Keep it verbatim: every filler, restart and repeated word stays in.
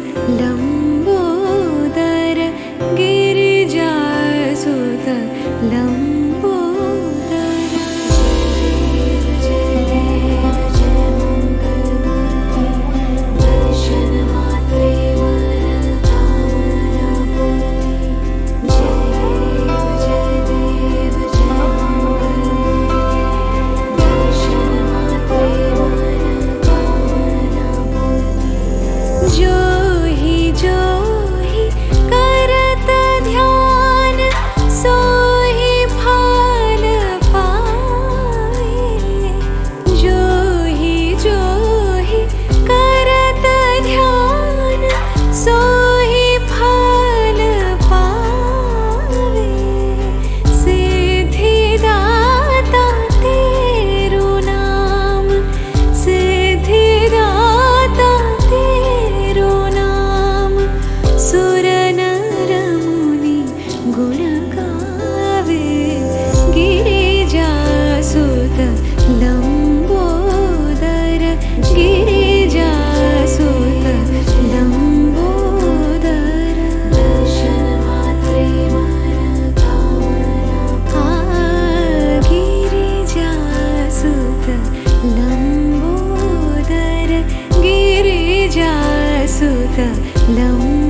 लंबोदर गिरिजासुत लंबोदर। जय देव जय मंगलमूर्ति दर्शन मात्रे मन कामना पूर्ति। जय देव जय देव जय मंगलमूर्ति दर्शन मात्रे मन कामना पूर्ति। जो ही जो ही करत ध्यान सो ही फल पाए। जो ही जो ही करत ध्यान सो ही फल पावे। सिद्धिदाता तेरू नाम सिद्धिदाता तेरू नाम। सुर नर मुनि गुण गावे। गिरिजासुत लंबोदर गिरिजासुत लंबोदर। दर्शन मात्रे मन कामना गिरिजासुत लंबोदर गिरिजासुत लंबोदर।